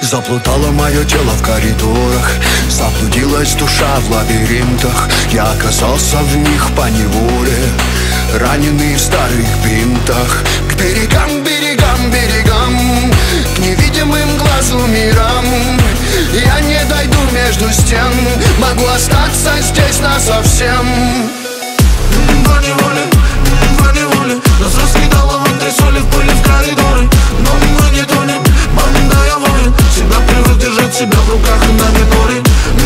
Заплутало мое тело в коридорах, заблудилась душа в лабиринтах. Я оказался в них поневоле, раненый в старых бинтах. К берегам, берегам, берегам, к невидимым глазу мирам. Я не дойду между стен, могу остаться здесь насовсем. Поневоле нас раскидало в антресоли, в пыли, в коридоры. Но мы не тонем, банда я воин, всегда привык держать себя в руках и на миноре.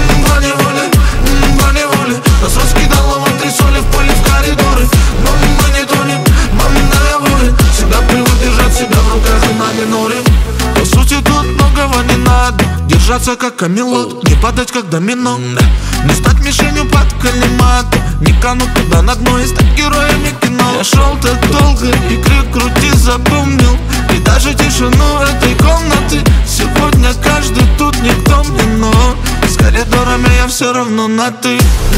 Поневоле нас раскидало в антресоли, в пыли, в коридоры. Но мы не тонем, банда я воин, всегда привык держать себя в руках и на миноре. По сути тут многого не надо, держаться как камелот, не падать как домино, не стать мишенью под калимату, не кануть туда на дно и стать героями кино. Я шел так долго и крик крути запомнил, и даже тишину этой комнаты. Сегодня каждый тут никто мне, но с коридорами я все равно на ты.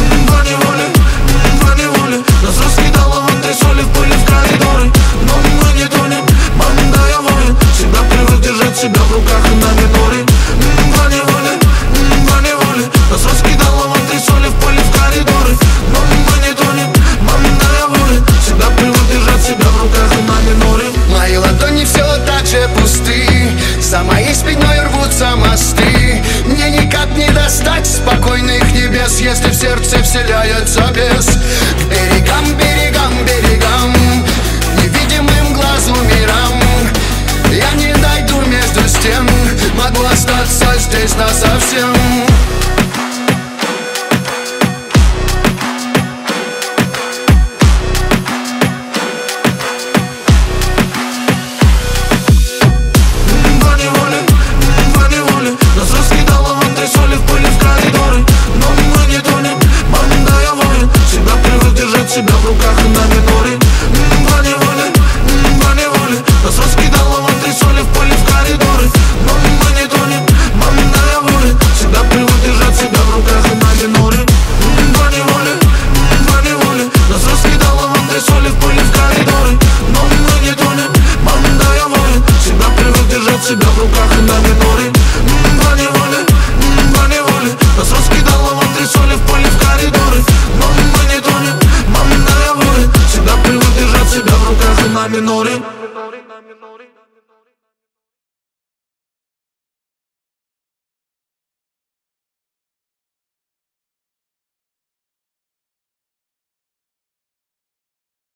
Поневоле нас раскидало в антресоли, в пыли, в коридоры. Но мы не тонем, банда я воин, всегда привык держать себя в руках и на миноре. Поневоле нас раскидало в антресоли, в пыли, в коридоры. Но мы не тонем, банда я воин, всегда привык держать себя в руках и на миноре. Мои ладони все так же пусты, за моей спиной рвутся мосты. Мне никак не достать спокойных небес, если в сердце вселяется бес. К берегам, берегам, берегам, невидимым глазу мирам. Я не дойду между стен, могу остаться здесь насовсем. Поневоле нас раскидало в антресоли, в пыли, в коридоры. Но мы не тонем, банда я воин, всегда привык держать себя в руках и на миноре. Поневоле нас раскидало в антресоли, в пыли, в коридоры. Но мы не тонем, банда я воин, всегда привык держать себя в руках и на миноре. Поневоле нас раскидало в антресоли, в пыли, в коридоры. Но мы не тонем, банда я воин, всегда привык держать себя в руках и на миноре. Поневоле нас раскидало в антресоли, в пыли, в коридоры. Но мы не тонем, банда я воин, всегда привык держать себя в руках и на миноре.